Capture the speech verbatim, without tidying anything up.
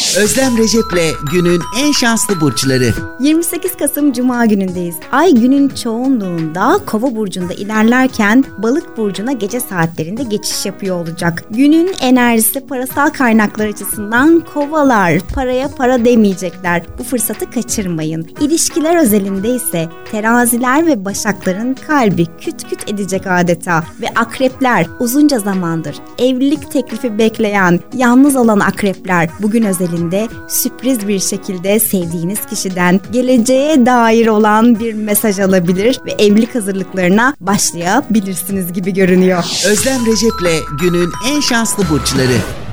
Özlem Recep'le günün en şanslı burçları. yirmi sekiz Kasım Cuma günündeyiz. Ay günün çoğunluğunda Kova burcunda ilerlerken Balık burcuna gece saatlerinde geçiş yapıyor olacak. Günün enerjisi parasal kaynaklar açısından Kovalar paraya para demeyecekler. Bu fırsatı kaçırmayın. İlişkiler özelinde ise Teraziler ve Başakların kalbi küt küt edecek adeta. Ve Akrepler uzunca zamandır evlilik teklifi bekleyen, yalnız olan akrepler bugün özelinde sürpriz bir şekilde sevdiğiniz kişiden geleceğe dair olan bir mesaj alabilir ve evlilik hazırlıklarına başlayabilirsiniz gibi görünüyor. Özlem Recep'le günün en şanslı burçları.